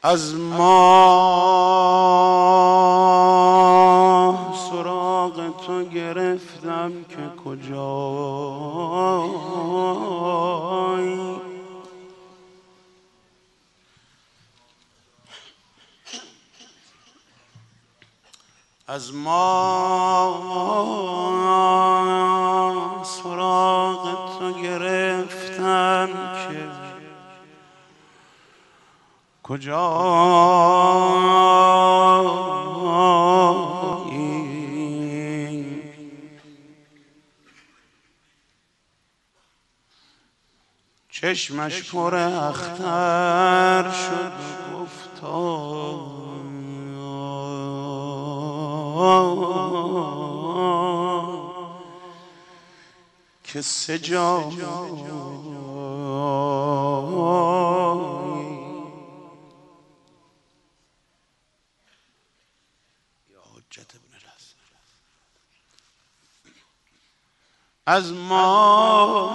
از ما سراغ تو گرفتم که کجایی، از ما سراغ تو گرفتم که کجایی، چشمش پر اختر شد گفتا که سه جایی، از ما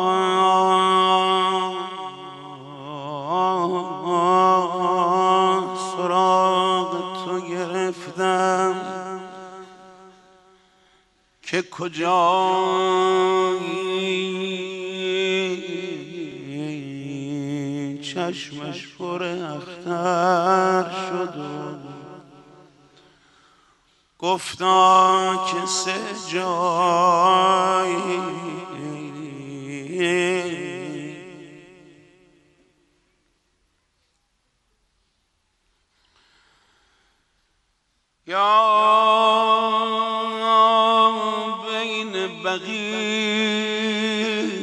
سراغ تو گرفتم که کجایی، چشمش پر اختر شد و گفتا که سه جایی، یا بین بقیع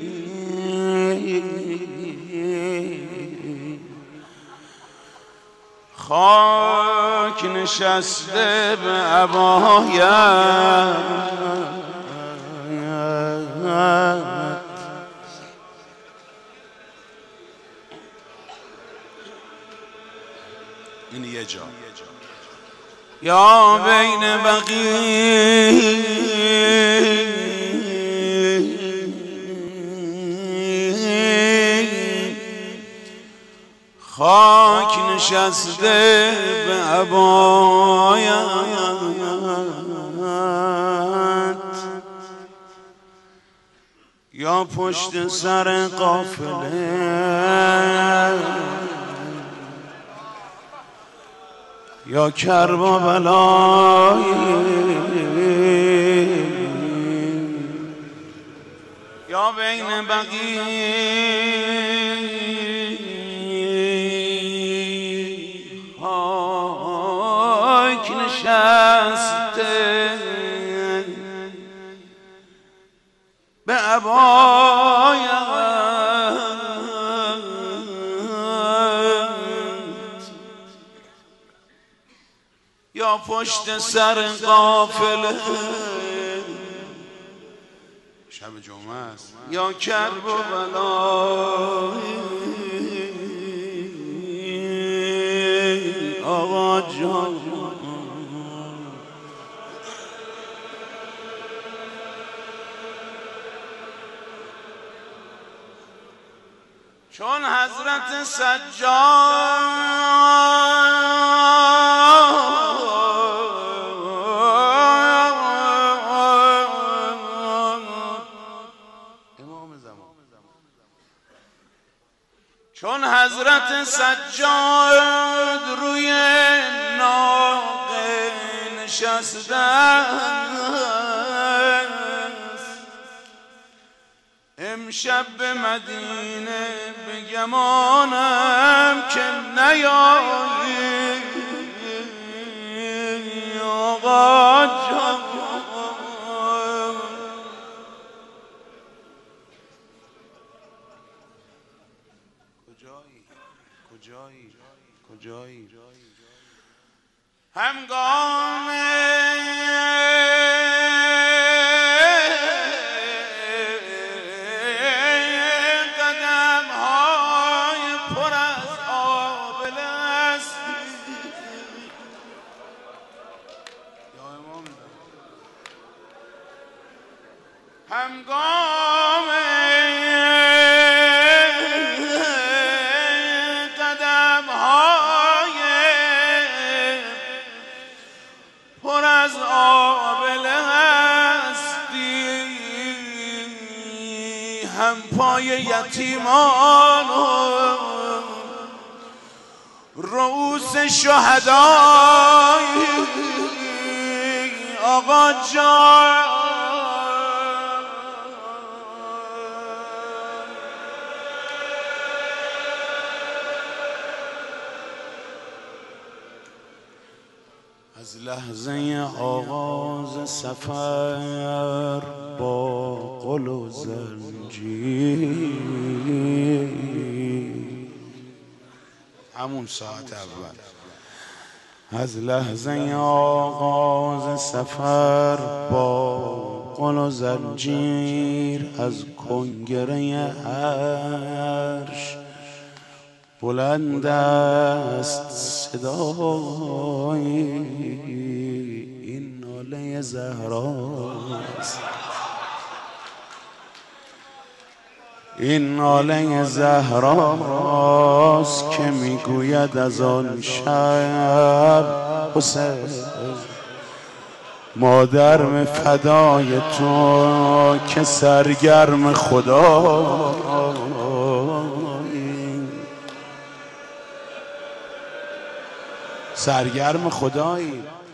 خاک نشسته به عبایت، این یه جا، یا بین بقیع خاک نشسته به عبایت، یا پشت سر قافله، یا کرب و بلایی، یا بین بقیع خاک نشسته به عبایت، یا پشت سر قافله، شب جمعه است، یا کرب و بلایی. آقا جان چون حضرت سجاد چون حضرت سجاد روی ناقه نشسته است، امشب به مدینه به گمانم که نیایی، آقا جان کجایی همگام قدم های پر از آبله است، همگام قدم های پای یتیمان رؤوس شهدای آقا جان از لحظه آغاز سفر با قل و زنجیر همون ساعت اول از لحظه آغاز سفر با قل و زنجیر از کنگره عرش بلند است صدای این ناله زهراست این ناله زهراست که میگوید از آن شب حسین مادرم فدای تو که سرگرم خدا سرگرم خدایی